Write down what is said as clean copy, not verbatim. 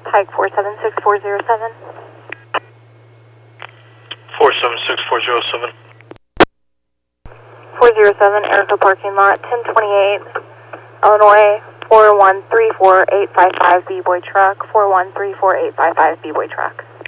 Pike 476407. 476407. 407, Erica parking lot, 1028, Illinois, 4134855 B-Boy truck, 4134855 B-Boy truck.